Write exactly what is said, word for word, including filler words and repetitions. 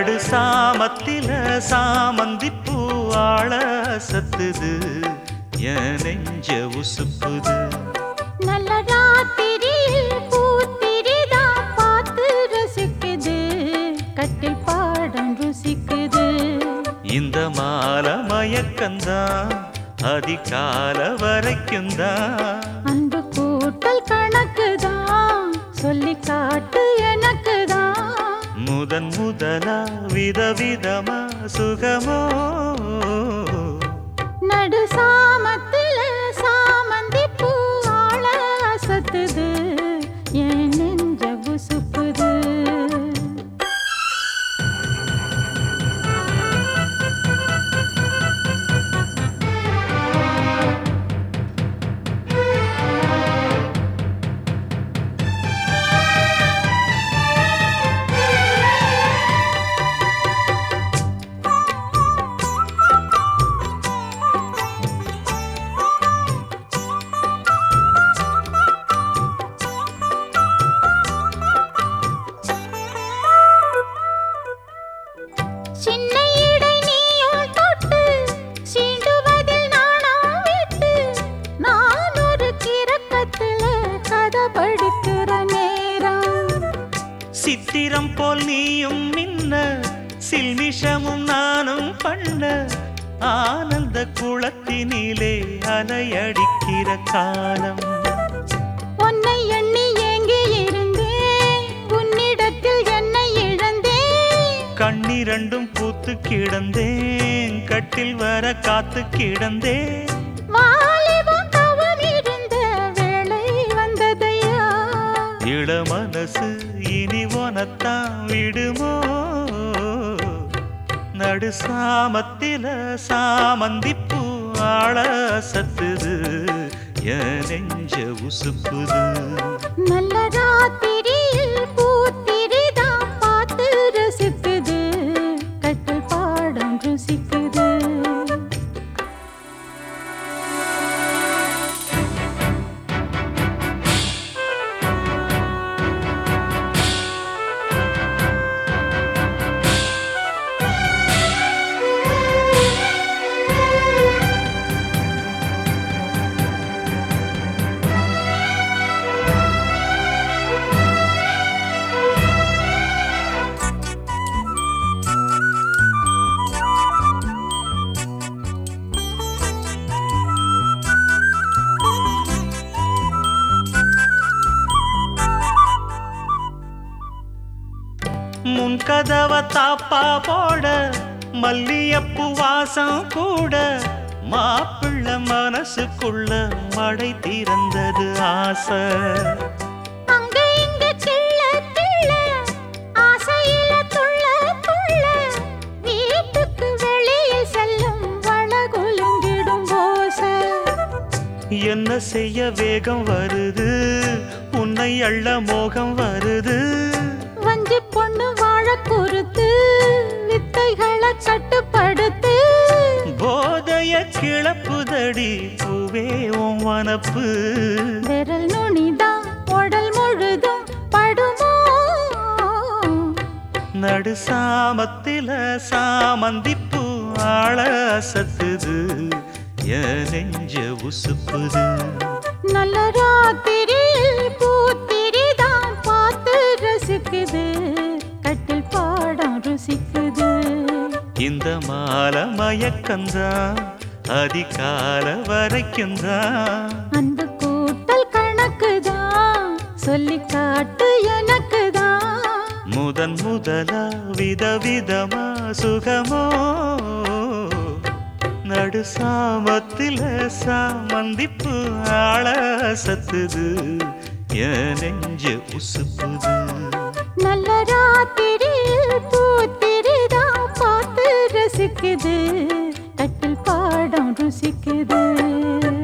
நடு சாமத்தில சாமந்திப்பூ ஆள சத்துது என் நெஞ்ச உசுப்புது. நல்ல ராத்திரியில் பூத்திரிதான் பார்த்து ரசிக்குது கட்டில் பாடம் ருசிக்குது. இந்த மால மயக்கந்தான் அதிகால வரைக்கும் தான். அன்பு கூட்டல் கணக்குதான் சொல்லி காட்டு எனக்குதான். முதன் முதலா விதவிதமா சுகமோ நடு சாமத்தில சாமந்தி பூ ஆள அசத்துது என் நெஞ்ச உசுப்புது. சின்ன இடை நீயும் தொட்டு சீண்டுவதில் நாணம் விட்டு நான் ஒரு கிறக்கத்துல கதை படிக்கிற நேரம். சித்திரம் போல் நீயும் மின்ன சில்மிஷமும் நானும் பண்ண ஆனந்த குளத்தினிலே அலையடிக்கிற காலம். உன்னை எண்ணி ஏங்கி இருந்தேன் உன்னிடத்தில் என்னை இழந்தேன். கண்ணிரண்டும் பூத்து கிடந்தேன் கட்டில் வர காத்து கிடந்தேன். வாலிபம் தவம் இருந்த வேளை வந்ததையா. இள மனசு இனி உனத்தான் விடுமோ. நடு சாமத்தில சாமந்திப்பூ ஆள சத்துது என் நெஞ்ச உசுப்புது. நல்ல ராத்திரியில் பூத்திரிதான் பார்த்து ரசிக்குது கட்டில் பாடம் ருசிக்குது. முன் கதவ தாப்பா போட மல்லியப்பு வாசம் கூட மாப்பிள்ள மனசுக்குள்ள மடை திறந்தது ஆசை. அங்க இங்க கிள்ள கிள்ள ஆசையில துள்ள துள்ள வீட்டுக்கு வெளியில் செல்லும் வளகுலுங்கிடும் ஓசை. என்ன செய்ய வேகம் வருது உன்னை அள்ள மோகம் வருது. வஞ்சி பொண்ணு வாழ குறுத்து வித்தைகளை கட்டுப்படுத்து. போதைய கிளப்புதடி பூவே உன் வனப்பு. விரல் நுனிதான் உடல் முழுதும் படுமோ. நடு சாமத்தில சாமந்திப்பூ ஆள சத்துது என் நெஞ்ச உசுப்புது. நல்ல ராத்திரியில் பூத்திரிதான் பார்த்து ரசிக்குது கட்டில் பாடம் ருசிக்குது. இந்த மால மயக்கந்தான் அதிகால வரைக்கும் தான். அன்பு கூட்டல் கணக்குதான் சொல்லி காட்டு எனக்குதான். முதன் முதலா விதவிதமா சுகமோ நடு சாமத்தில சாமந்திப்பு ஆள சத்துது என் நெஞ்ச உசுப்புது. நல்ல ராத்திரியில் பூத்திரிதான் பார்த்து ரசிக்குது கட்டில் பாடம் ருசிக்குது.